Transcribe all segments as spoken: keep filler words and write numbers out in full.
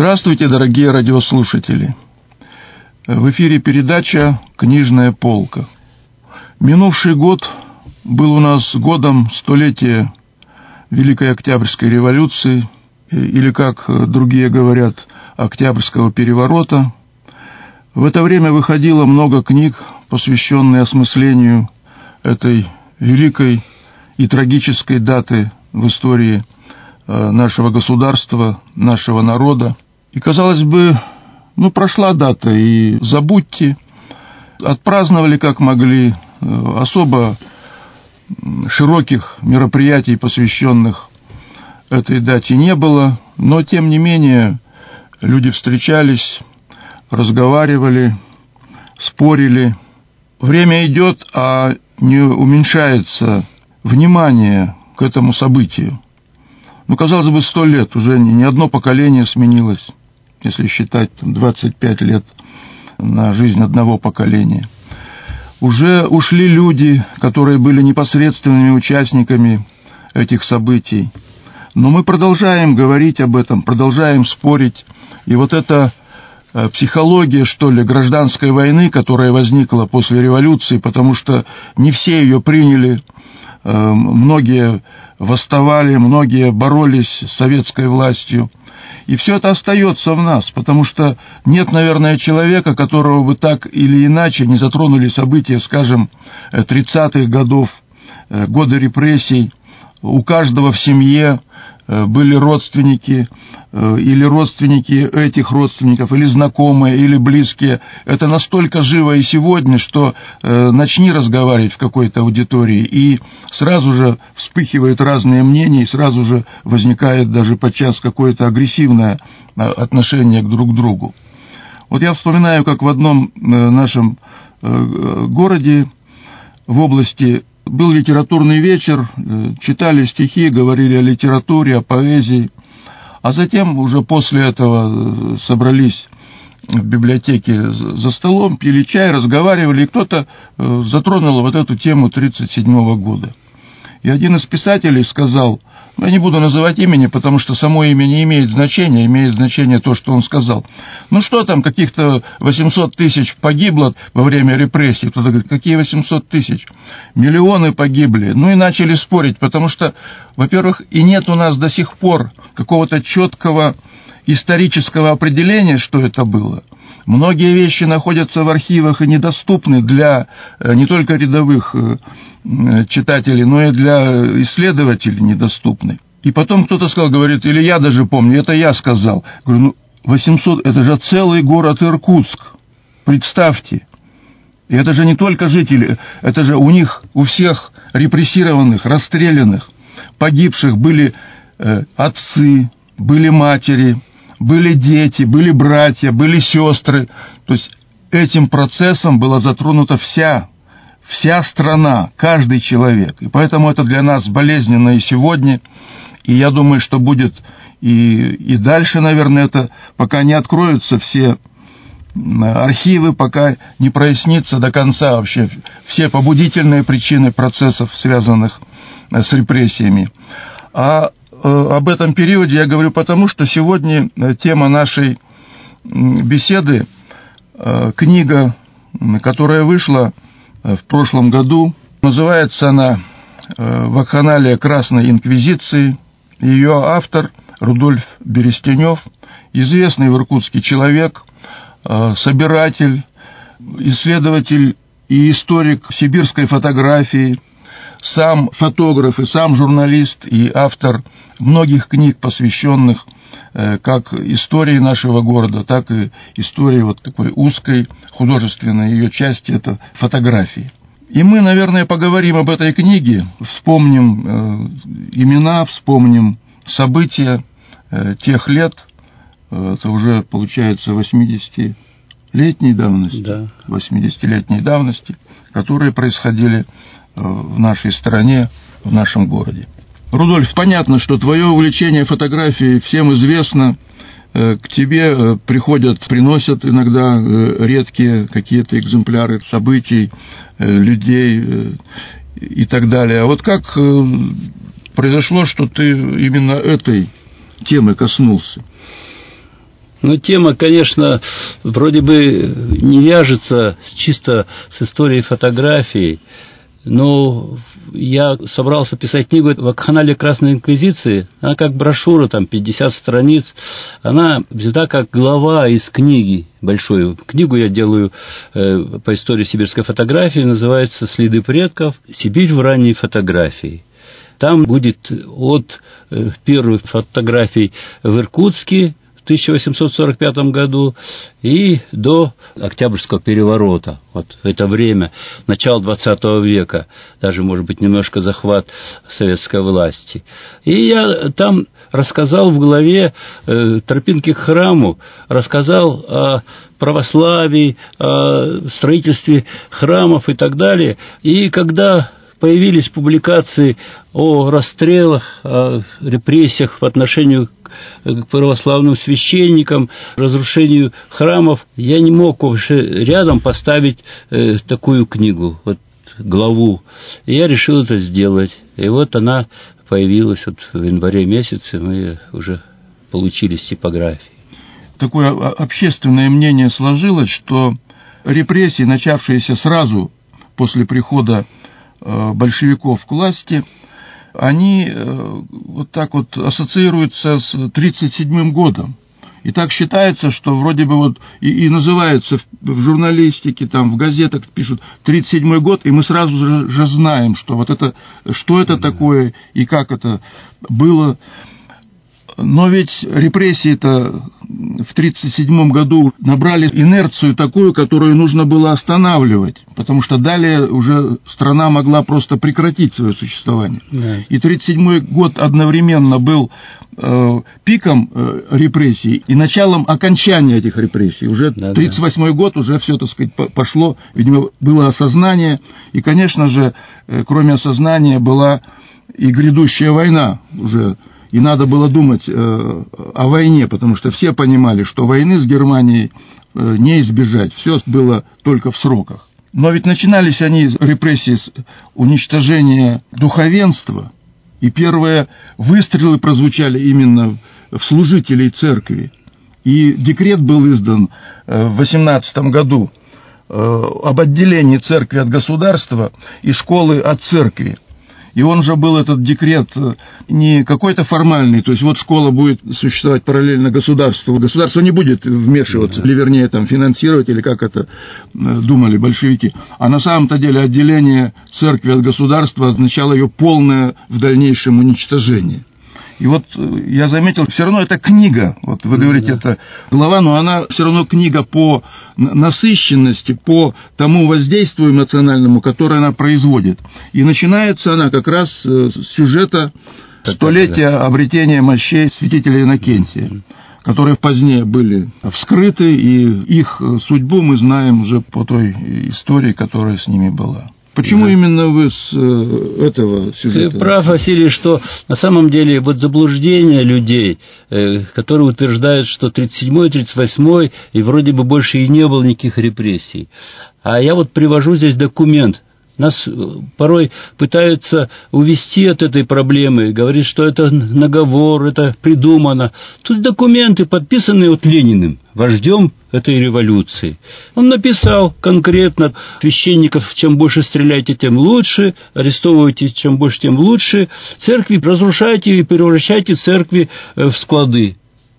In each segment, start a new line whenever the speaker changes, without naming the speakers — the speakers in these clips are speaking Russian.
Здравствуйте, дорогие радиослушатели! В эфире передача «Книжная полка». Минувший год был у нас годом столетия Великой Октябрьской революции, или, как другие говорят, Октябрьского переворота. В это время выходило много книг, посвященных осмыслению этой великой и трагической даты в истории нашего государства, нашего народа. И, казалось бы, ну, прошла дата, и забудьте, отпраздновали как могли, особо широких мероприятий, посвященных этой дате, не было, но, тем не менее, люди встречались, разговаривали, спорили. Время идет, а не уменьшается внимание к этому событию. Ну, казалось бы, сто лет, уже ни одно поколение сменилось, если считать двадцать пять лет на жизнь одного поколения. Уже ушли люди, которые были непосредственными участниками этих событий. Но мы продолжаем говорить об этом, продолжаем спорить. И вот эта психология, что ли, гражданской войны, которая возникла после революции, потому что не все ее приняли, многие восставали, многие боролись с советской властью. И все это остается в нас, потому что нет, наверное, человека, которого бы так или иначе не затронули события, скажем, тридцатых годов, годы репрессий. У каждого в семье были родственники, или родственники этих родственников, или знакомые, или близкие. Это настолько живо и сегодня, что начни разговаривать в какой-то аудитории, и сразу же вспыхивают разные мнения, и сразу же возникает даже подчас какое-то агрессивное отношение друг к другу. Вот я вспоминаю, как в одном нашем городе в области был литературный вечер, читали стихи, говорили о литературе, о поэзии, а затем уже после этого собрались в библиотеке за столом, пили чай, разговаривали, и кто-то затронул вот эту тему тридцать седьмого года. И один из писателей сказал, ну, я не буду называть имени, потому что само имя не имеет значения, имеет значение то, что он сказал. Ну что там, каких-то восемьсот тысяч погибло во время репрессий. Кто-то говорит, какие восемьсот тысяч? Миллионы погибли. Ну и начали спорить, потому что, во-первых, и нет у нас до сих пор какого-то четкого исторического определения, что это было. Многие вещи находятся в архивах и недоступны для не только рядовых читателей, но и для исследователей недоступны. И потом кто-то сказал, говорит, или я даже помню, это я сказал. Говорю, ну, восемьсот, это же целый город Иркутск. Представьте. И это же не только жители, это же у них, у всех репрессированных, расстрелянных, погибших были э, отцы, были матери, были дети, были братья, были сестры. То есть этим процессом была затронута вся, вся страна, каждый человек. И поэтому это для нас болезненно и сегодня. И я думаю, что будет и, и дальше, наверное, это, пока не откроются все архивы, пока не прояснится до конца вообще все побудительные причины процессов, связанных с репрессиями. А об этом периоде я говорю потому, что сегодня тема нашей беседы, книга, которая вышла в прошлом году, называется она «Вакханалия Красной Инквизиции». Ее автор Рудольф Берестенев, известный в Иркутске человек, собиратель, исследователь и историк сибирской фотографии, сам фотограф и сам журналист и автор многих книг, посвященных э, как истории нашего города, так и истории вот такой узкой художественной ее части, это фотографии. И мы, наверное, поговорим об этой книге, вспомним э, имена, вспомним события э, тех лет, э, это уже получается восьмидесятилетней давности, да. восьмидесятилетней давности, которые происходили в нашей стране, в нашем городе. Рудольф, понятно, что твое увлечение фотографией всем известно. К тебе приходят, приносят иногда редкие какие-то экземпляры событий, людей и так далее. А вот как произошло, что ты именно этой темы коснулся?
Ну, тема, конечно, вроде бы не вяжется чисто с историей фотографий, но я собрался писать книгу «Вакханалия Красной Инквизиции». Она как брошюра, там пятьдесят страниц. Она взята как глава из книги большой. Книгу я делаю э, по истории сибирской фотографии, называется «Следы предков. Сибирь в ранней фотографии». Там будет от э, первых фотографий в Иркутске в тысяча восемьсот сорок пятом году и до Октябрьского переворота. Вот это время, начало двадцатого века, даже, может быть, немножко захват советской власти. И я там рассказал в главе э, «Тропинки к храму», рассказал о православии, о строительстве храмов и так далее. И когда появились публикации о расстрелах, о репрессиях по отношению к православным священникам, разрушению храмов, я не мог вообще рядом поставить э, такую книгу, вот главу. И я решил это сделать. И вот она появилась вот в январе месяце, мы уже получили с типографией.
Такое общественное мнение сложилось, что репрессии, начавшиеся сразу после прихода большевиков к власти, они вот так вот ассоциируются с тридцать седьмым годом. И так считается, что вроде бы вот и, и называется в, в журналистике, там в газетах пишут тридцать седьмой год, и мы сразу же, же знаем, что вот это, что это такое и как это было. Но ведь репрессии-то в тридцать седьмом году набрали инерцию такую, которую нужно было останавливать, потому что далее уже страна могла просто прекратить свое существование. Да. И тридцать седьмой год одновременно был э, пиком э, репрессий и началом окончания этих репрессий. Уже да, тридцать восьмой год уже все, так сказать, пошло, видимо, было осознание, и, конечно же, э, кроме осознания была и грядущая война уже. И надо было думать э, о войне, потому что все понимали, что войны с Германией э, не избежать. Все было только в сроках. Но ведь начинались они, репрессии, с уничтожения духовенства. И первые выстрелы прозвучали именно в служителей церкви. И декрет был издан э, в восемнадцатом году э, об отделении церкви от государства и школы от церкви. И он же был, этот декрет, не какой-то формальный, то есть вот школа будет существовать параллельно государству, государство не будет вмешиваться, или вернее там финансировать, или как это думали большевики. А на самом-то деле отделение церкви от государства означало ее полное в дальнейшем уничтожение. И вот я заметил, все равно это книга, вот вы говорите, да. Это глава, но она все равно книга по насыщенности, по тому воздействию эмоциональному, которое она производит. И начинается она как раз с сюжета столетия обретения мощей святителя Иннокентия, которые позднее были вскрыты, и их судьбу мы знаем уже по той истории, которая с ними была. Почему да. именно вы с э, этого сюжета?
Ты прав, Василий, что на самом деле вот заблуждение людей, э, которые утверждают, что тридцать седьмой, тридцать восьмой, и вроде бы больше и не было никаких репрессий. А я вот привожу здесь документ. Нас порой пытаются увести от этой проблемы, говорят, что это наговор, это придумано. Тут документы, подписанные вот Лениным, вождем этой революции. Он написал конкретно: священников чем больше стреляйте, тем лучше, арестовывайте чем больше, тем лучше, церкви разрушайте и превращайте церкви в склады.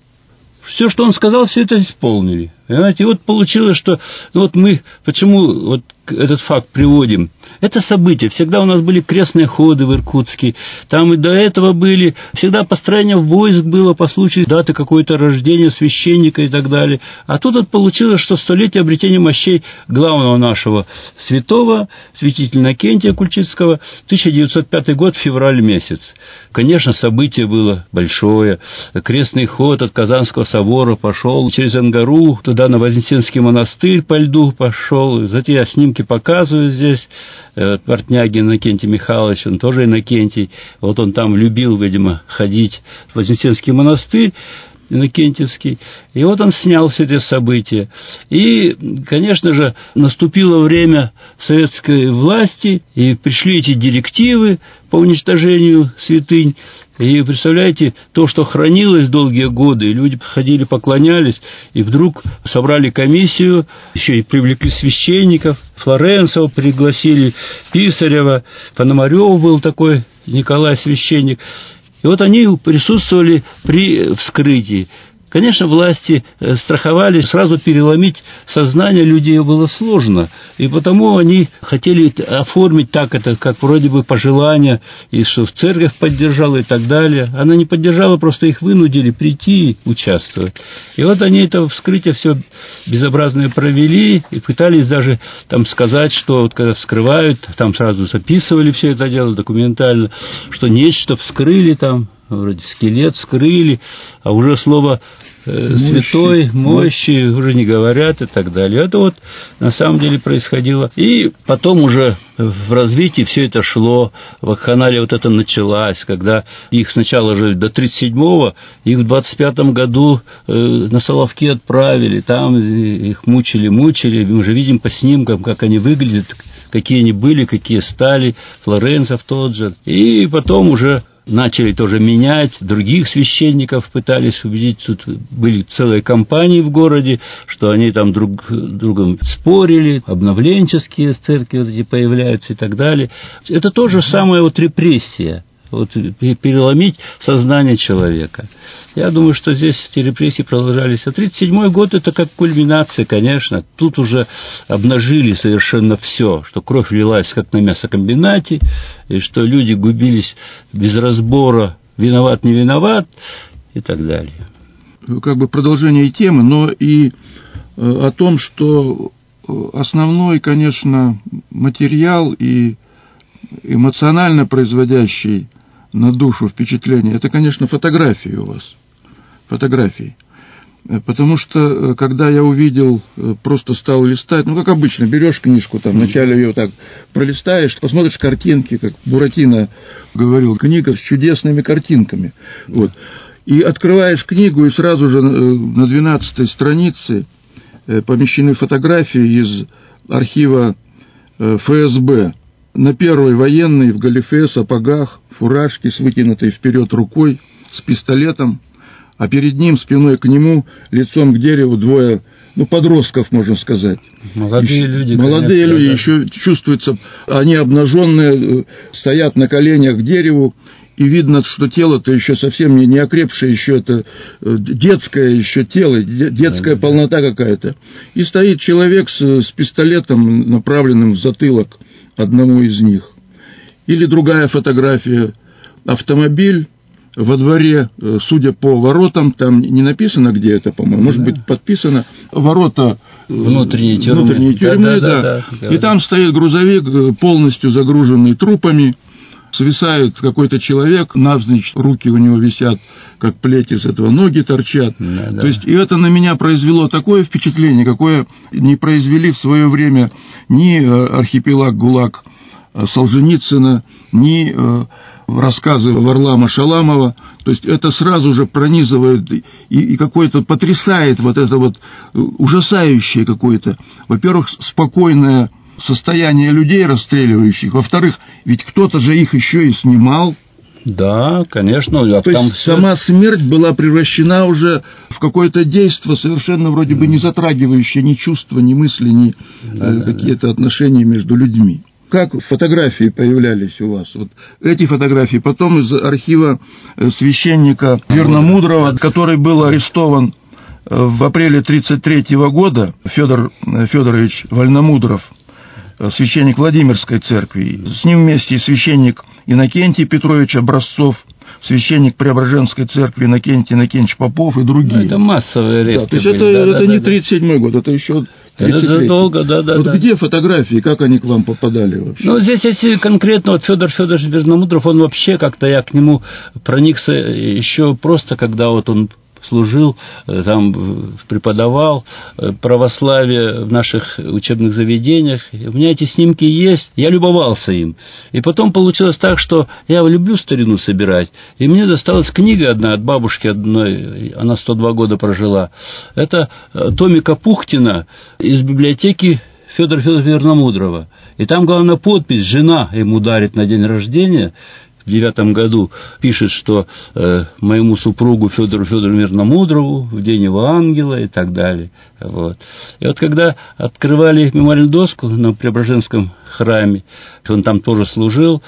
Все, что он сказал, все это исполнили. Понимаете, и вот получилось, что ну вот мы, почему вот этот факт приводим? Это событие. Всегда у нас были крестные ходы в Иркутске. Там и до этого были. Всегда построение войск было по случаю даты какой-то рождения священника и так далее. А тут вот получилось, что столетие обретения мощей главного нашего святого, святителя Иннокентия Кульчицкого, тысяча девятьсот пятый год, февраль месяц. Конечно, событие было большое. Крестный ход от Казанского собора пошел через Ангару, туда на Вознесенский монастырь по льду пошел. Затем я снимки показываю здесь. Портнягин Иннокентий Михайлович, он тоже Иннокентий. Вот он там любил, видимо, ходить в Вознесенский монастырь Иннокентьевский. И вот он снял все эти события. И, конечно же, наступило время советской власти, и пришли эти директивы по уничтожению святынь. И представляете, то, что хранилось долгие годы, и люди приходили, поклонялись, и вдруг собрали комиссию, еще и привлекли священников, Флоренцева пригласили, Писарева, Пономарев был такой, Николай священник. И вот они присутствовали при вскрытии. Конечно, власти страховали, сразу переломить сознание людей было сложно, и потому они хотели оформить так это, как вроде бы пожелание, и что в церковь поддержала и так далее. Она не поддержала, просто их вынудили прийти и участвовать. И вот они это вскрытие все безобразное провели, и пытались даже там сказать, что вот когда вскрывают, там сразу записывали все это дело документально, что нечто вскрыли там, вроде скелет вскрыли, а уже слово э, святой, мощи уже не говорят и так далее. Это вот на самом деле происходило. И потом уже в развитии все это шло, вакханалия вот это началась, когда их сначала же до тридцать седьмого, их в двадцать пятом году э, на Соловки отправили, там их мучили, мучили, мы уже видим по снимкам, как они выглядят, какие они были, какие стали, Флоренцев тот же. И потом уже начали тоже менять, других священников пытались убедить, тут были целые кампании в городе, что они там друг другом спорили, обновленческие церкви вот эти появляются и так далее. Это то же самое вот репрессия, вот переломить сознание человека. Я думаю, что здесь эти репрессии продолжались. А тридцать седьмой год это как кульминация, конечно. Тут уже обнажили совершенно все, что кровь лилась как на мясокомбинате, и что люди губились без разбора, виноват, не виноват, и так далее.
Как бы продолжение темы, но и о том, что основной, конечно, материал и эмоционально производящий на душу впечатление, это, конечно, фотографии у вас. Фотографии. Потому что, когда я увидел, просто стал листать, ну, как обычно, берешь книжку, там, вначале ее так пролистаешь, посмотришь картинки, как Буратино говорил, книга с чудесными картинками. Вот. И открываешь книгу, и сразу же на двенадцатой странице помещены фотографии из архива эф эс бэ. На первой военный в галифе, сапогах, фуражке с вытянутой вперед рукой, с пистолетом, а перед ним, спиной к нему, лицом к дереву двое, ну, подростков, можно сказать.
Молодые еще, люди.
Молодые
конечно,
люди,
да.
Еще чувствуется, они обнаженные, стоят на коленях к дереву, и видно, что тело-то еще совсем не, не окрепшее, еще это детское еще тело, детская полнота какая-то. И стоит человек с, с пистолетом, направленным в затылок одному из них. Или другая фотография, автомобиль во дворе, судя по воротам, там не написано, где это, по-моему, может да. быть, подписано, ворота
внутренние тюрьмы,
внутренние тюрьмы да, да,
да,
да. И там стоит грузовик, полностью загруженный трупами, свисает какой-то человек, навзничь руки у него висят, как плети с этого, ноги торчат. Да, да. То есть, и это на меня произвело такое впечатление, какое не произвели в свое время ни архипелаг ГУЛАГ Солженицына, ни рассказы Варлама Шаламова. То есть это сразу же пронизывает и, и какое-то потрясает вот это вот ужасающее какое-то, во-первых, спокойное состояние людей расстреливающих, во-вторых, ведь кто-то же их еще и снимал.
Да, конечно.
А То
там
есть
все...
сама смерть была превращена уже в какое-то действие, совершенно вроде бы не затрагивающее ни чувства, ни мысли, ни да, э, да, какие-то да. отношения между людьми. Как фотографии появлялись у вас? Вот эти фотографии, потом из архива священника Верномудрова, который был арестован в апреле тридцать третьего года, Федор Федорович Вольномудров, священник Владимирской церкви, с ним вместе и священник Иннокентий Петрович Образцов, священник Преображенской церкви Иннокентий Иннокентьевич Попов и другие.
Ну, это массовые аресты.
Да, то есть были. это, да, это да, не тридцать седьмой да. год, это еще тридцать третий.
Это долго, да, да.
Вот
да.
где фотографии, как они к вам попадали вообще?
Ну, здесь, если конкретно, вот Федор Федорович Верномудров, он вообще как-то, я к нему проникся еще просто, когда вот он служил, там преподавал православие в наших учебных заведениях. У меня эти снимки есть, я любовался им. И потом получилось так, что я люблю старину собирать, и мне досталась книга одна от бабушки одной, она сто два года прожила. Это томик Апухтина из библиотеки Федора Федоровича Верномудрова. И там, главное, подпись, жена ему дарит на день рождения. в девятом году пишет, что э, моему супругу Федору Федору Мирномудрову в день его ангела и так далее. Вот. И вот когда открывали мемориальную доску на Преображенском храме, он там тоже служил,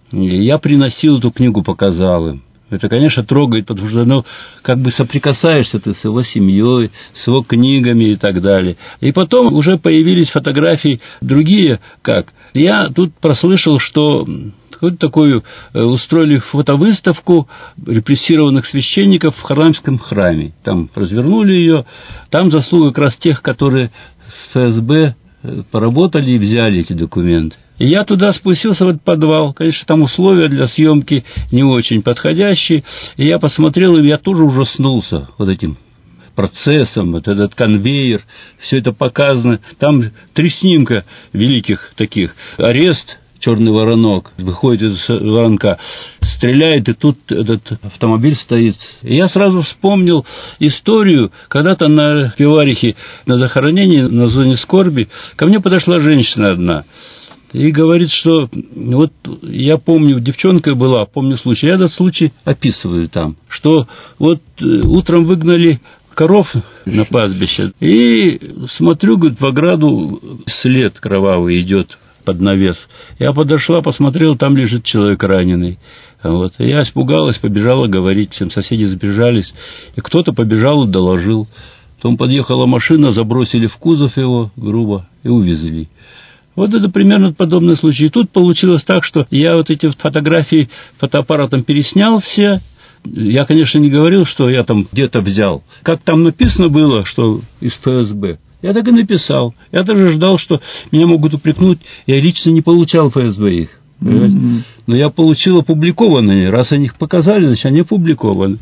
я приносил эту книгу, показал им. Это, конечно, трогает, потому что, ну, как бы соприкасаешься ты с его семьей, с его книгами и так далее. И потом уже появились фотографии другие, как. Я тут прослышал, что какую-то такую устроили фотовыставку репрессированных священников в Харламском храме. Там развернули ее. Там заслуга как раз тех, которые в эф эс бэ поработали и взяли эти документы. И я туда спустился, в этот подвал. Конечно, там условия для съемки не очень подходящие. И я посмотрел, и я тоже ужаснулся вот этим процессом, вот этот конвейер, все это показано. Там три снимка великих таких. Арест, черный воронок, выходит из воронка, стреляет, и тут этот автомобиль стоит. И я сразу вспомнил историю, когда-то на Пиварихе, на захоронении, на зоне скорби, ко мне подошла женщина одна. И говорит, что вот я помню, девчонка была, помню случай, я этот случай описываю там, что вот утром выгнали коров на пастбище, и смотрю, говорит, в ограду след кровавый идет под навес. Я подошла, посмотрела, там лежит человек раненый. Вот. И я испугалась, побежала говорить, всем соседи сбежались, и кто-то побежал и доложил. Потом подъехала машина, забросили в кузов его грубо и увезли. Вот это примерно подобный случай. И тут получилось так, что я вот эти фотографии фотоаппаратом переснял все. Я, конечно, не говорил, что я там где-то взял. Как там написано было, что из эф эс бэ, я так и написал. Я даже ждал, что меня могут упрекнуть. Я лично не получал эф эс бэ их. Mm-hmm. Но я получил опубликованные. Раз они их показали, значит, они опубликованы.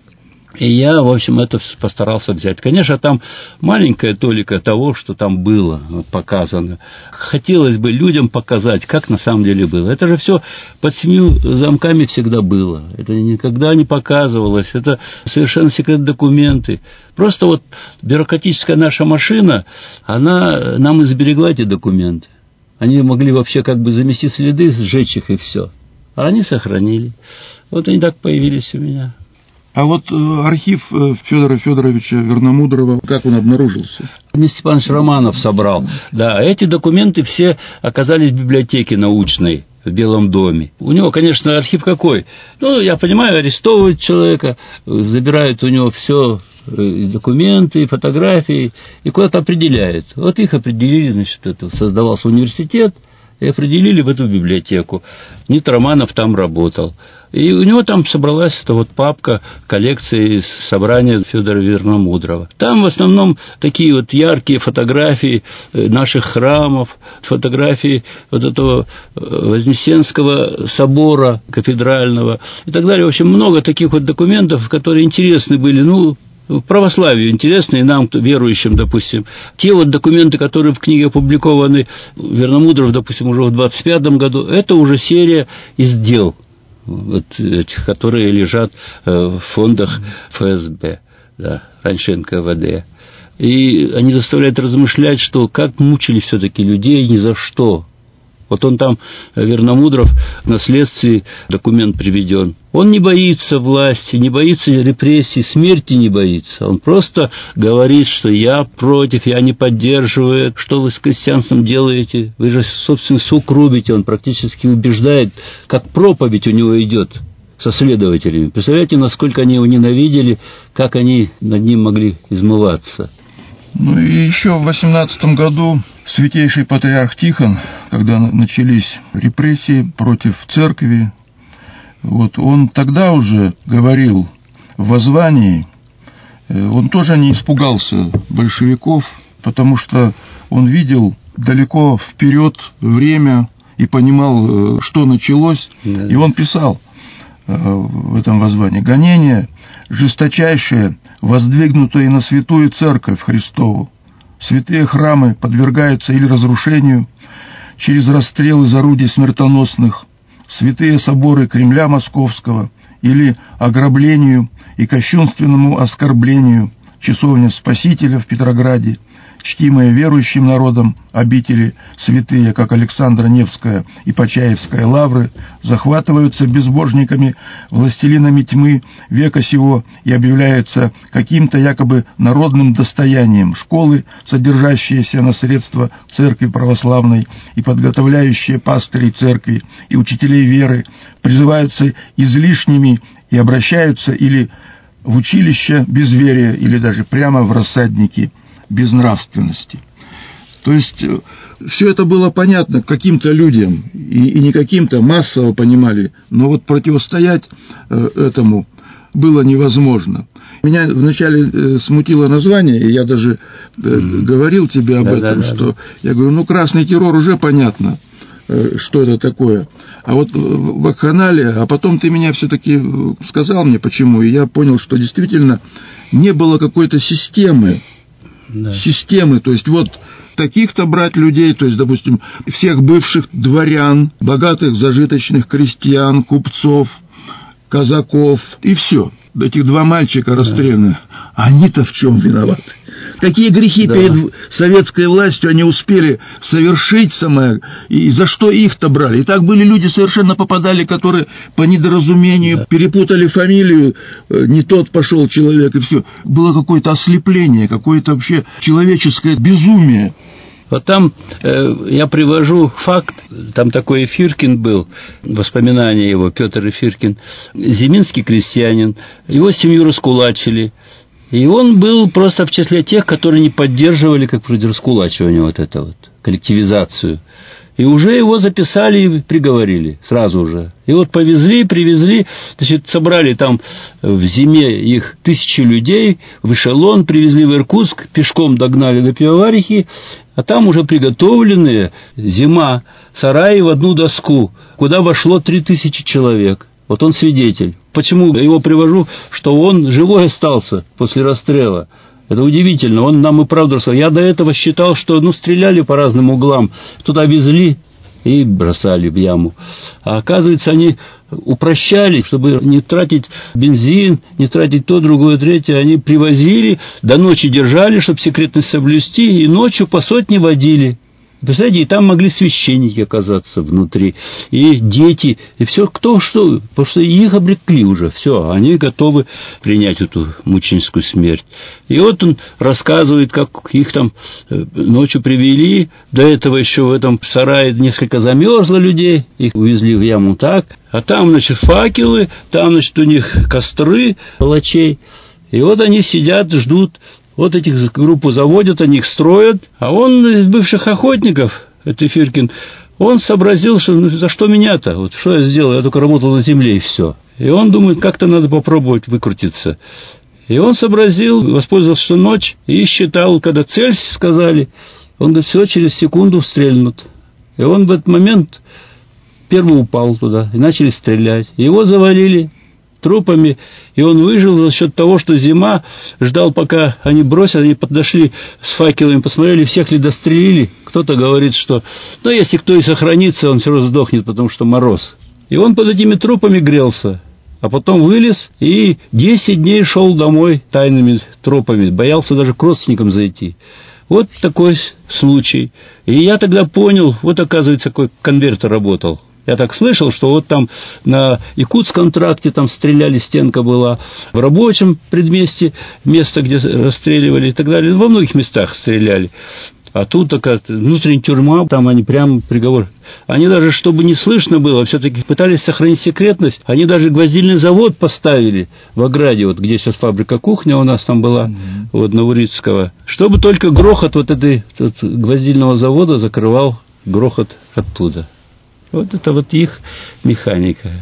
И я, в общем, это постарался взять. Конечно, там маленькая толика того, что там было показано. Хотелось бы людям показать, как на самом деле было. Это же все под семью замками всегда было. Это никогда не показывалось. Это совершенно секретные документы. Просто вот бюрократическая наша машина, она нам изберегла эти документы. Они могли вообще как бы замести следы, сжечь их и все. А они сохранили. Вот они так появились у меня.
А вот э, архив э, Федора Федоровича Верномудрова, как он обнаружился?
Дмитрий Степанович Романов собрал. Да, эти документы все оказались в библиотеке научной в Белом доме. У него, конечно, архив какой? Ну, я понимаю, арестовывают человека, забирают у него все, документы, фотографии, и куда-то определяют. Вот их определили, значит, это создавался университет, и определили в эту библиотеку. Нит Романов там работал. И у него там собралась эта вот папка коллекции собрания Федора Верномудрова. Там в основном такие вот яркие фотографии наших храмов, фотографии вот этого Вознесенского собора кафедрального и так далее. В общем, много таких вот документов, которые интересны были, ну, православию интересно, и нам, верующим, допустим. Те вот документы, которые в книге опубликованы, Верномудров, допустим, уже в двадцать пятом году, это уже серия из дел, вот этих, которые лежат в фондах эф эс бэ, да, раньше эн ка вэ дэ. И они заставляют размышлять, что как мучили все-таки людей ни за что. Вот он там, Верномудров, на следствии документ приведен. Он не боится власти, не боится репрессий, смерти не боится. Он просто говорит, что я против, я не поддерживаю, что вы с крестьянством делаете, вы же собственный сук рубите. Он практически убеждает, как проповедь у него идет со следователями. Представляете, насколько они его ненавидели, как они над ним могли измываться.
Ну и еще в восемнадцатом году святейший патриарх Тихон, когда начались репрессии против церкви, вот он тогда уже говорил в воззвании, он тоже не испугался большевиков, потому что он видел далеко вперед время и понимал, что началось, и он писал в этом воззвании: гонение жесточайшее, воздвигнутое на святую церковь Христову, святые храмы подвергаются или разрушению через расстрел из орудий смертоносных, святые соборы Кремля Московского или ограблению и кощунственному оскорблению часовня Спасителя в Петрограде чтимые верующим народом обители святые, как Александра Невская и Почаевская лавры, захватываются безбожниками, властелинами тьмы века сего и объявляются каким-то якобы народным достоянием. Школы, содержащиеся на средства церкви православной и подготовляющие пастырей церкви и учителей веры, призываются излишними и обращаются или в училище безверия, или даже прямо в рассадники безнравственности. То есть все это было понятно каким-то людям, и, и не каким-то, массово понимали, но вот противостоять э, этому было невозможно. Меня вначале э, смутило название, и я даже э, mm-hmm. говорил тебе об да, этом, да, что да. я говорю, ну, красный террор уже понятно, э, что это такое. А вот в вакханалии, а потом ты меня все-таки сказал мне почему, и я понял, что действительно не было какой-то системы, да. системы, то есть вот таких-то брать людей, то есть, допустим, всех бывших дворян, богатых зажиточных крестьян, купцов, казаков, и все. Этих два мальчика расстрелянных, да. они-то в чем виноваты? Какие грехи да. перед советской властью они успели совершить самое, и за что их-то брали? И так были люди, совершенно попадали, которые по недоразумению да. перепутали фамилию, не тот пошел человек, и все. Было какое-то ослепление, какое-то вообще человеческое безумие.
Вот там э, я привожу факт, там такой Фиркин был, воспоминания его, Петр Фиркин, зиминский крестьянин, его семью раскулачили, и он был просто в числе тех, которые не поддерживали, как вроде раскулачивание, вот это вот, коллективизацию. И уже его записали и приговорили, сразу же. И вот повезли, привезли, значит, собрали там в зиме их тысячи людей, в эшелон, привезли в Иркутск, пешком догнали до Пивоварихи, а там уже приготовленные, зима, сараи в одну доску, куда вошло три тысячи человек. Вот он свидетель. Почему я его привожу, что он живой остался после расстрела. Это удивительно, он нам и правду сказал. Я до этого считал, что ну, стреляли по разным углам, туда везли и бросали в яму. А оказывается, они упрощали, чтобы не тратить бензин, не тратить то, другое, третье. Они привозили, до ночи держали, чтобы секретность соблюсти, и ночью по сотне водили. Представляете, и там могли священники оказаться внутри, и дети, и все, кто что, потому что их обрекли уже, все, они готовы принять эту мученическую смерть. И вот он рассказывает, как их там ночью привели, до этого еще в этом сарае несколько замерзло людей, их увезли в яму так, а там, значит, факелы, там, значит, у них костры палачей, и вот они сидят, ждут. Вот этих группу заводят, они их строят, а он из бывших охотников, это Фиркин, он сообразил, что ну, за что меня-то, вот что я сделал, я только работал на земле и все. И он думает, как-то надо попробовать выкрутиться. И он сообразил, воспользовался, что ночь, и считал, когда цель сказали, он говорит, все, через секунду стрельнут. И он в этот момент первый упал туда, и начали стрелять. Его завалили трупами, и он выжил за счет того, что зима, ждал, пока они бросят, они подошли с факелами, посмотрели, всех ли дострелили. Кто-то говорит, что, ну, если кто и сохранится, он все равно сдохнет, потому что мороз. И он под этими трупами грелся, а потом вылез и десять дней шел домой тайными тропами, боялся даже к родственникам зайти. Вот такой случай. И я тогда понял, вот оказывается, какой конвертер работал. Я так слышал, что вот там на Якутском тракте там стреляли, стенка была, в рабочем предместе, место, где расстреливали и так далее. Во многих местах стреляли. А тут такая внутренняя тюрьма, там они прям приговор. Они даже, чтобы не слышно было, все-таки пытались сохранить секретность. Они даже гвоздильный завод поставили в ограде, вот где сейчас фабрика кухня у нас там была, mm-hmm. вот Новорицкого, чтобы только грохот вот этой вот, гвоздильного завода закрывал грохот оттуда. Вот это вот их механика.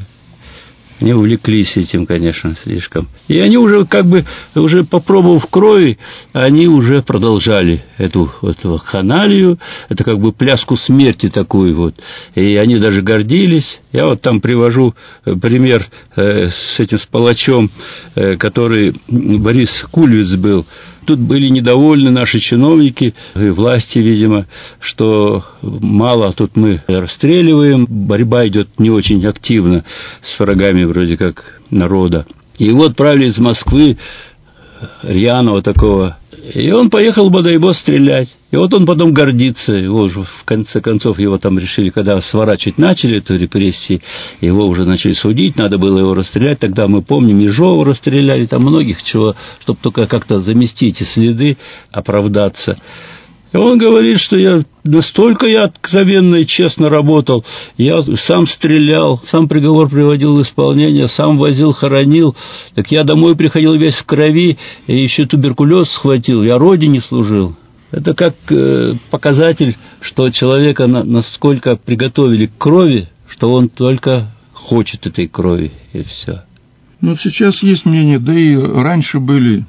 Они увлеклись этим, конечно, слишком. И они уже как бы, уже попробовав крови, они уже продолжали эту, эту вакханалию, это как бы пляску смерти такую вот. И они даже гордились. Я вот там привожу пример э, с этим, с палачом, э, который Борис Кульвиц был. Тут были недовольны наши чиновники и власти, видимо, что мало тут мы расстреливаем, борьба идет не очень активно с врагами вроде как народа. И вот правили из Москвы рьяного такого И он поехал в Бодайбо стрелять. И вот он потом гордится. Его уже в конце концов его там решили, когда сворачивать начали эту репрессии, его уже начали судить, надо было его расстрелять. Тогда мы помним, Ежова расстреляли, там многих чего, чтобы только как-то замести эти следы, оправдаться. И он говорит, что я настолько я откровенно и честно работал, я сам стрелял, сам приговор приводил в исполнение, сам возил, хоронил, так я домой приходил весь в крови, и еще туберкулез схватил, я родине служил. Это как э, показатель, что человека на, насколько приготовили к крови, что он только хочет этой крови, и все.
Ну, сейчас есть мнение, да и раньше были.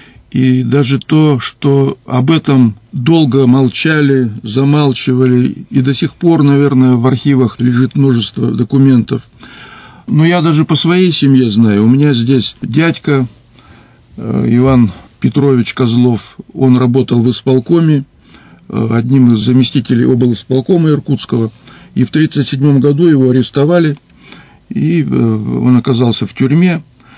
И даже то, что об этом долго молчали, замалчивали, и до сих пор, наверное, в архивах лежит множество документов. Но я даже по своей семье знаю. У меня здесь дядька э, Иван Петрович Козлов, он работал в исполкоме, э, одним из заместителей облисполкома Иркутского, и в тридцать седьмом году его арестовали, и э, он оказался в тюрьме.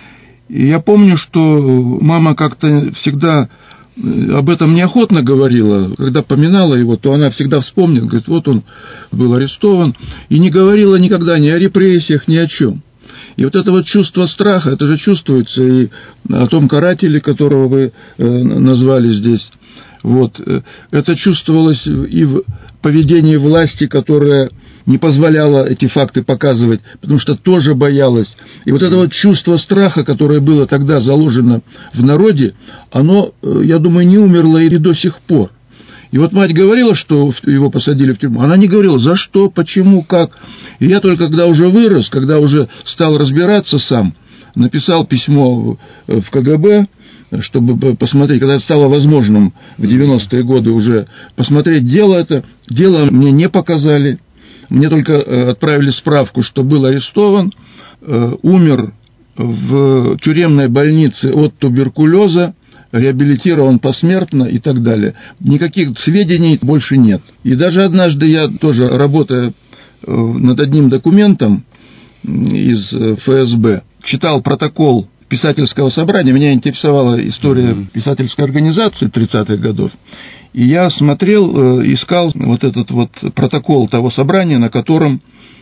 И я помню, что мама как-то всегда об этом неохотно говорила. Когда поминала его, то она всегда вспомнит, говорит, вот он был арестован, и не говорила никогда ни о репрессиях, ни о чем. И вот это вот чувство страха, это же чувствуется и о том карателе, которого вы назвали здесь. Вот. Это чувствовалось и в поведении власти, которая не позволяла эти факты показывать, потому что тоже боялась. И вот это вот чувство страха, которое было тогда заложено в народе, оно, я думаю, не умерло и до сих пор. И вот мать говорила, что его посадили в тюрьму. Она не говорила, за что, почему, как. И я только когда уже вырос, когда уже стал разбираться сам, написал письмо в ка гэ бэ, чтобы посмотреть, когда стало возможным в девяностые годы уже посмотреть дело это. Дело мне не показали. Мне только отправили справку, что был арестован, умер в тюремной больнице от туберкулеза, реабилитирован посмертно и так далее. Никаких сведений больше нет. И даже однажды я тоже, работая над одним документом из эф эс бэ, читал протокол писательского собрания, меня интересовала история писательской организации тридцатых годов, и я смотрел, искал вот этот вот протокол того собрания, на котором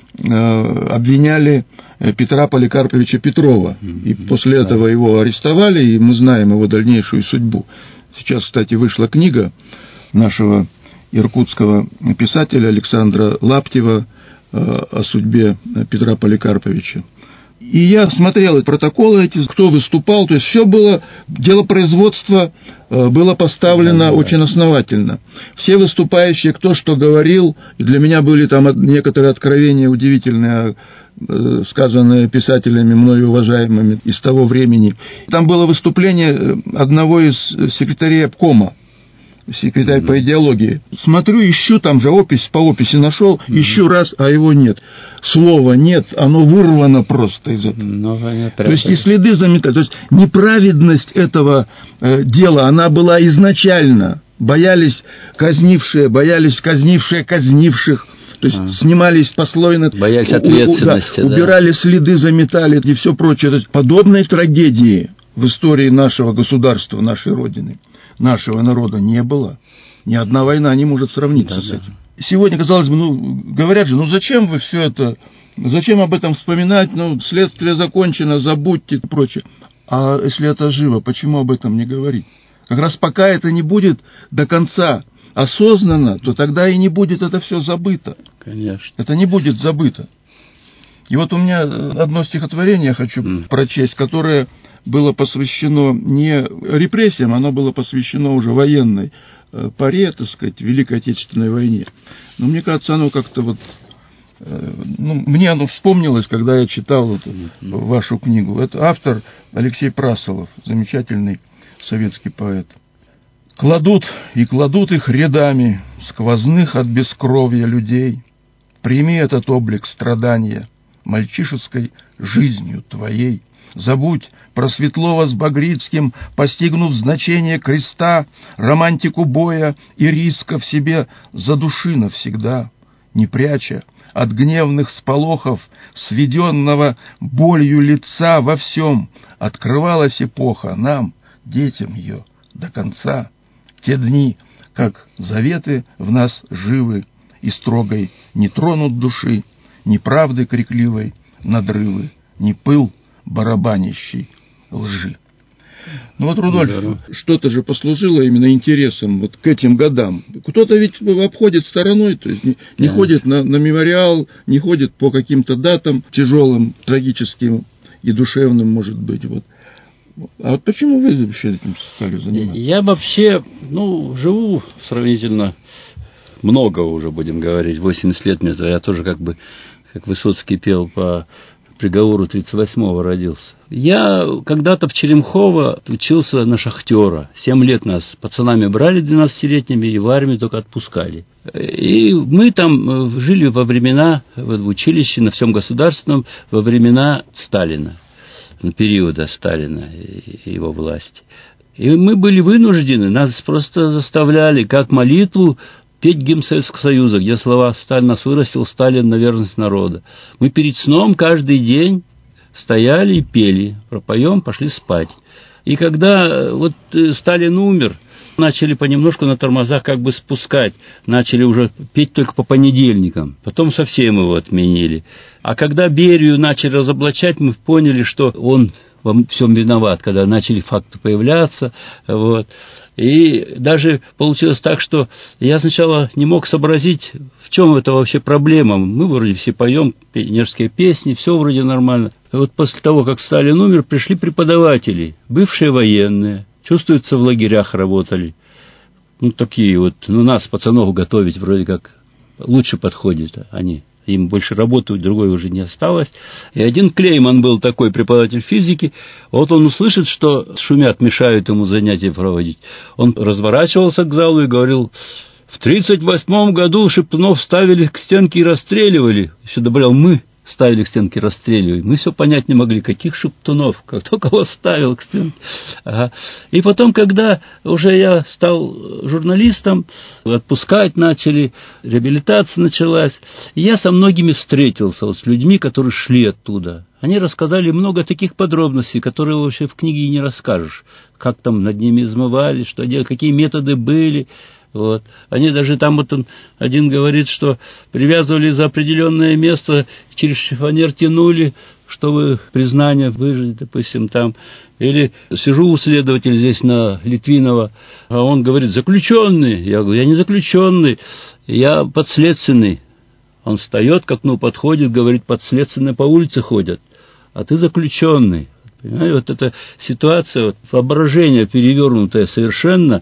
обвиняли Петра Поликарповича Петрова. И после этого его арестовали, и мы знаем его дальнейшую судьбу. Сейчас, кстати, вышла книга нашего иркутского писателя Александра Лаптева о судьбе Петра Поликарповича. И я смотрел эти протоколы, эти, кто выступал, то есть все было, дело производства было поставлено очень основательно. Все выступающие, кто что говорил, и для меня были там некоторые откровения удивительные, сказанные писателями, мною уважаемыми из того времени. Там было выступление одного из секретарей обкома, секретарь mm-hmm. по идеологии. Смотрю, ищу, там же опись по описи нашел, mm-hmm. ищу раз, а его нет. Слова нет, оно вырвано просто из этого. Mm-hmm. То есть и следы заметали. То есть неправедность этого э, дела, она была изначально. Боялись казнившие, боялись казнившие казнивших. То есть а. снимались послойно,
боялись ответственности,
у, у, да, да. убирали следы, заметали и все прочее. То есть подобной трагедии в истории нашего государства, нашей Родины, нашего народа не было. Ни одна война не может сравниться да, с этим. Да. Сегодня, казалось бы, ну, говорят же, ну зачем вы все это, зачем об этом вспоминать, ну, следствие закончено, забудьте и прочее. А если это живо, почему об этом не говорить? Как раз пока это не будет до конца осознанно, то тогда и не будет это все забыто.
Конечно.
Это не будет забыто. И вот у меня одно стихотворение я хочу mm. прочесть, которое было посвящено не репрессиям, оно было посвящено уже военной поре, так сказать, Великой Отечественной войне. Но мне кажется, оно как-то вот... Ну, мне оно вспомнилось, когда я читал вот mm-hmm. вашу книгу. Это автор Алексей Прасолов, замечательный советский поэт. Кладут и кладут их рядами сквозных от бескровья людей. Прими этот облик страдания мальчишеской жизнью твоей. Забудь про Светлова с Багрицким, постигнув значение креста, романтику боя и риска в себе задуши навсегда, не пряча от гневных сполохов, сведенного болью лица во всем, открывалась эпоха нам, детям ее, до конца. те дни, как заветы в нас живы, и строгой не тронут души, ни правды крикливой надрывы, ни пыл барабанящий лжи. Ну вот, Рудольф, да. Что-то же послужило именно интересом вот к этим годам. Кто-то ведь обходит стороной, то есть не, не да. ходит на, на мемориал, не ходит по каким-то датам тяжелым, трагическим и душевным, может быть. Вот. А вот почему вы вообще этим стали заниматься?
Я вообще, ну, живу сравнительно много уже, будем говорить, восемьдесят лет мне, я тоже как бы, как Высоцкий пел по приговору тридцать восьмого родился. Я когда-то в Черемхово учился на шахтера. Семь лет нас пацанами брали двенадцатилетними и в армию только отпускали. И мы там жили во времена, в училище на всем государственном, во времена Сталина, периода Сталина и его власти. И мы были вынуждены, нас просто заставляли, как молитву, петь гимн Советского Союза, где слова «Сталин нас вырастил, Сталин на верность народа». Мы перед сном каждый день стояли и пели, пропоем, пошли спать. И когда вот Сталин умер, начали понемножку на тормозах как бы спускать, начали уже петь только по понедельникам, потом совсем его отменили. А когда Берию начали разоблачать, мы поняли, что он во всем виноват, когда начали факты появляться, вот. И даже получилось так, что я сначала не мог сообразить, в чем это вообще проблема. Мы вроде все поем пионерские песни, все вроде нормально. И вот после того, как Сталин умер, пришли преподаватели, бывшие военные, чувствуется, в лагерях работали. Ну, такие вот, ну, нас, пацанов, готовить вроде как лучше подходит они. Им больше работы, другой уже не осталось. И один Клейман был такой преподаватель физики. Вот он услышит, что шумят, мешают ему занятия проводить. Он разворачивался к залу и говорил: в тридцать восьмом году шептунов ставили к стенке и расстреливали. Еще добавлял: мы ставили к стенке и расстреливали. Мы все понять не могли, каких шептунов, кто кого ставил к стенке. Ага. И потом, когда уже я стал журналистом, отпускать начали, реабилитация началась, я со многими встретился, вот, с людьми, которые шли оттуда. Они рассказали много таких подробностей, которые вообще в книге и не расскажешь. Как там над ними измывались, что делали, какие методы были. Вот. Они даже там, вот он один говорит, что привязывали за определенное место, через шифонер тянули, чтобы признание выжить, допустим, там. Или сижу у следователя здесь на Литвинова, а он говорит: заключенный. Я говорю: я не заключенный, я подследственный. Он встает, к окну подходит, говорит: подследственные по улице ходят, а ты заключенный. Понимаете, вот эта ситуация, вот, воображение перевернутое совершенно.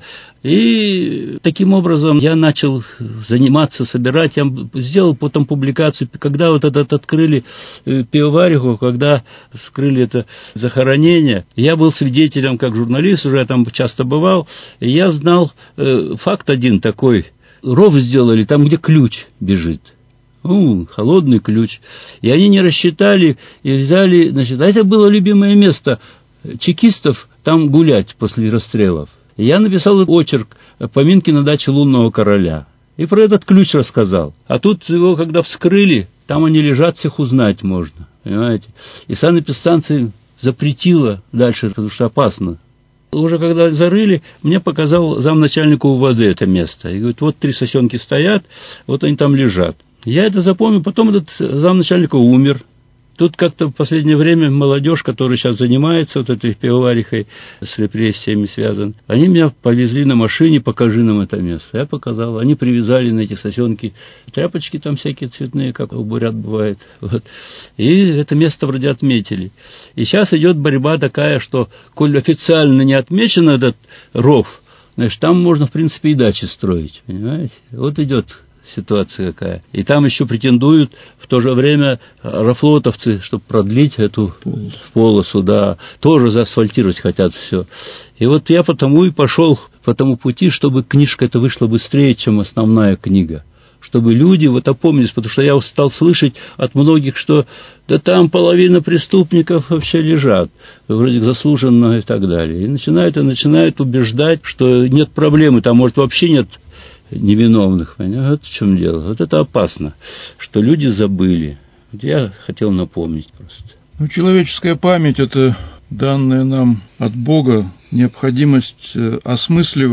И таким образом я начал заниматься, собирать. Я сделал потом публикацию, когда вот этот открыли пивовариху, когда скрыли это захоронение. Я был свидетелем, как журналист, уже я там часто бывал. И я знал э, факт один такой. Ров сделали там, где ключ бежит. Ну, холодный ключ. И они не рассчитали и взяли, значит, а это было любимое место чекистов, там гулять после расстрелов. И я написал очерк «Поминки на даче лунного короля». И про этот ключ рассказал. А тут его, когда вскрыли, там они лежат, всех узнать можно. Понимаете? И санэпидстанция запретила дальше, потому что опасно. Уже когда зарыли, мне показал замначальника УВД это место. И говорит: вот три сосенки стоят, вот они там лежат. Я это запомнил, потом этот замначальника умер. Тут как-то в последнее время молодежь, которая сейчас занимается вот этой пивоварихой, с репрессиями связан, они меня повезли на машине: покажи нам это место. Я показал. Они привязали на эти сосенки тряпочки там всякие цветные, как у бурят бывает. Вот. И это место вроде отметили. И сейчас идет борьба такая, что, коль официально не отмечен этот ров, значит, там можно, в принципе, и дачи строить. Понимаете? Вот идет ситуация какая. И там еще претендуют в то же время рафлотовцы, чтобы продлить эту полосу, полосу да, тоже заасфальтировать хотят все. И вот я потому и пошел по тому пути, чтобы книжка эта вышла быстрее, чем основная книга. Чтобы люди вот опомнились, потому что я стал слышать от многих, что да там половина преступников вообще лежат, вроде заслуженно и так далее. И начинают, и начинают убеждать, что нет проблемы, там может вообще нет невиновных. Понимаете? Вот в чем дело. Вот это опасно, что люди забыли. Вот я хотел напомнить просто.
Ну, человеческая память — это данная нам от Бога необходимость осмысливать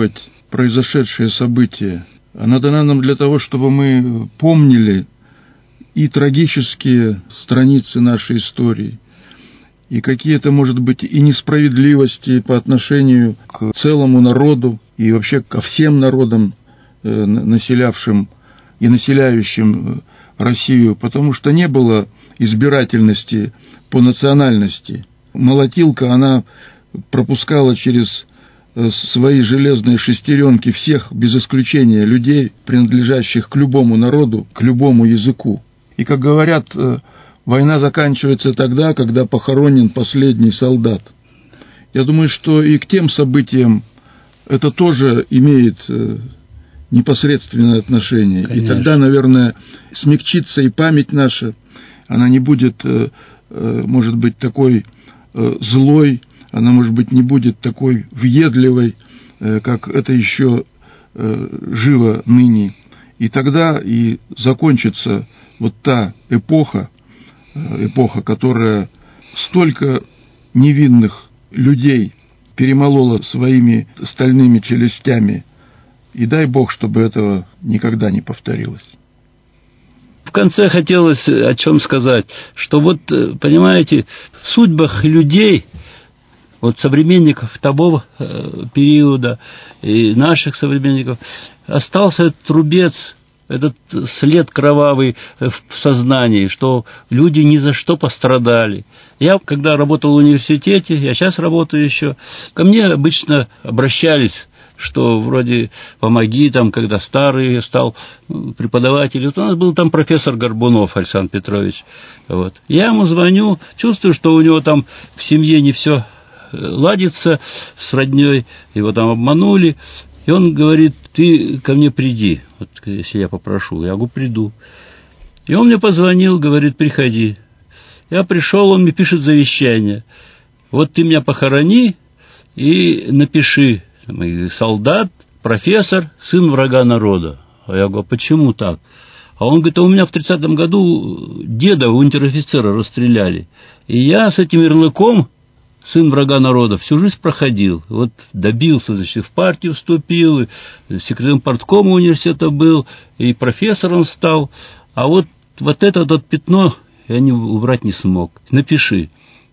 произошедшее событие. Она дана нам для того, чтобы мы помнили и трагические страницы нашей истории, и какие-то, может быть, и несправедливости по отношению к целому народу и вообще ко всем народам, э, населявшим и населяющим Россию, потому что не было избирательности по национальности. Молотилка, она пропускала через свои железные шестеренки всех, без исключения, людей, принадлежащих к любому народу, к любому языку. И, как говорят, война заканчивается тогда, когда похоронен последний солдат. Я думаю, что и к тем событиям это тоже имеет непосредственное отношение. Конечно. И тогда, наверное, смягчится и память наша, она не будет, может быть, такой злой, она, может быть, не будет такой въедливой, как это еще живо ныне. И тогда и закончится вот та эпоха, эпоха, которая столько невинных людей перемолола своими стальными челюстями, и дай Бог, чтобы этого никогда не повторилось.
В конце хотелось о чем сказать, что вот, понимаете, в судьбах людей, вот современников того периода и наших современников, остался этот рубец, этот след кровавый в сознании, что люди ни за что пострадали. Я, когда работал в университете, я сейчас работаю еще, ко мне обычно обращались, что вроде помоги, там, когда старый стал преподаватель. Вот у нас был там профессор Горбунов Александр Петрович. Вот. Я ему звоню, чувствую, что у него там в семье не все ладится с родней, его там обманули. И он говорит, ты ко мне приди, вот, если я попрошу. Я говорю, приду. И он мне позвонил, говорит, приходи. Я пришел, он мне пишет завещание. Вот ты меня похорони и напиши. Солдат, профессор, сын врага народа. А я говорю, почему так? А он говорит, а у меня в тридцатом году деда, унтер-офицера, расстреляли. И я с этим ярлыком, сын врага народа, всю жизнь проходил. Вот добился, значит, в партию вступил, и секретарем парткома университета был, и профессором стал. А вот, вот это вот пятно я не, убрать не смог. Напиши.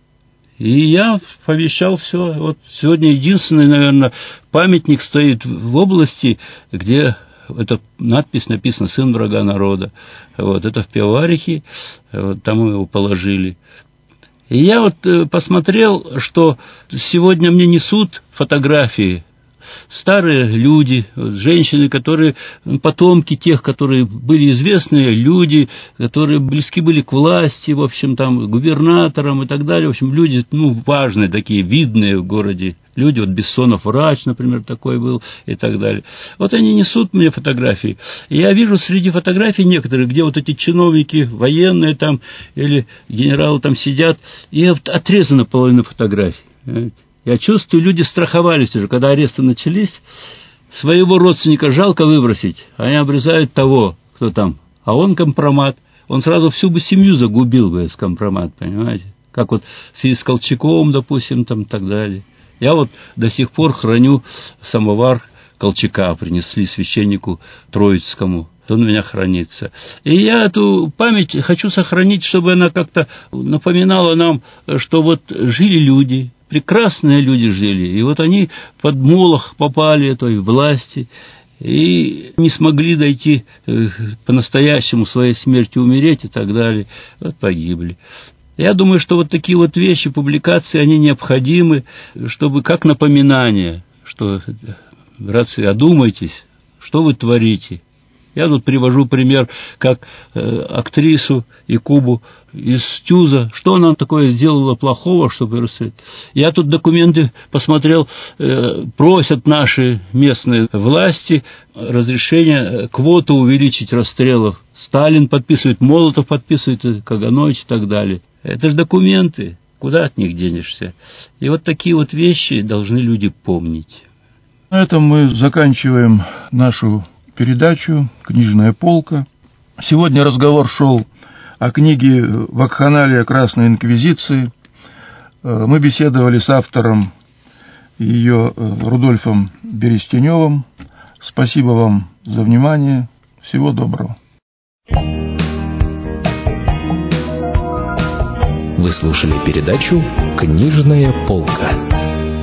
И я повещал все. Вот сегодня единственный, наверное, памятник стоит в области, где эта надпись написана «Сын врага народа». Вот, это в Пивоварихе, вот, там мы его положили. И я вот посмотрел, что сегодня мне несут фотографии. Старые люди, женщины, которые, потомки тех, которые были известные люди, которые близки были к власти, в общем, там, губернаторам и так далее. В общем, люди, ну, важные такие, видные в городе люди. Вот Бессонов врач, например, такой был и так далее. Вот они несут мне фотографии. И я вижу среди фотографий некоторые, где вот эти чиновники, военные там, или генералы там сидят, и отрезана половина фотографий. Я чувствую, люди страховались уже, когда аресты начались, своего родственника жалко выбросить, они обрезают того, кто там, а он компромат, он сразу всю бы семью загубил бы с компромат, понимаете, как вот с Колчаковым, допустим, там и так далее. Я вот до сих пор храню самовар Колчака, принесли священнику Троицкому, он у меня хранится. И я эту память хочу сохранить, чтобы она как-то напоминала нам, что вот жили люди, прекрасные люди жили, и вот они под молох попали этой власти и не смогли дойти по-настоящему своей смерти, умереть и так далее, вот погибли. Я думаю, что вот такие вот вещи, публикации, они необходимы, чтобы как напоминание, что, братцы, одумайтесь, что вы творите. Я тут привожу пример, как э, актрису Якубу из Тюза. Что она такое сделала плохого, чтобы расстрелять? Я тут документы посмотрел, э, просят наши местные власти разрешение, квоту увеличить расстрелов. Сталин подписывает, Молотов подписывает, Каганович и так далее. Это же документы, куда от них денешься? И вот такие вот вещи должны люди помнить.
На этом мы заканчиваем нашу передачу «Книжная полка». Сегодня разговор шел о книге «Вакханалия Красной Инквизиции». Мы беседовали с автором и ее Рудольфом Берестеневым. Спасибо вам за внимание. Всего доброго.
Вы слушали передачу «Книжная полка».